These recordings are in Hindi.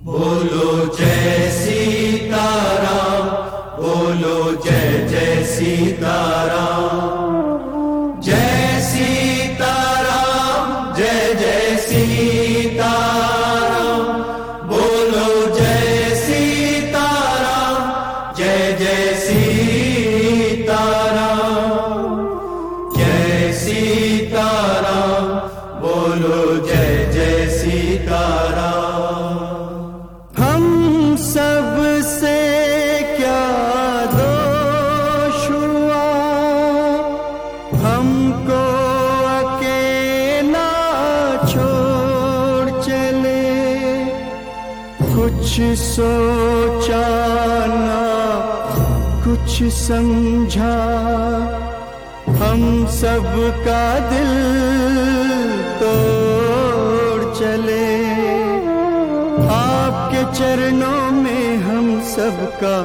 बोलो जय सीताराम, बोलो जय जय सीताराम। जय सीताराम, जय जय सीताराम। बोलो जय सीताराम, जय जय सीताराम। जय सीताराम, बोलो जय जय सीताराम। हम सबसे क्या दोष हुआ, हमको अकेला छोड़ चले। कुछ सोचा ना कुछ समझा, हम सबका दिल तोड़ चले। आपके चरणों में हम सबका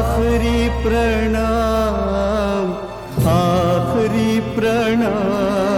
आखिरी प्रणाम, आखिरी प्रणाम।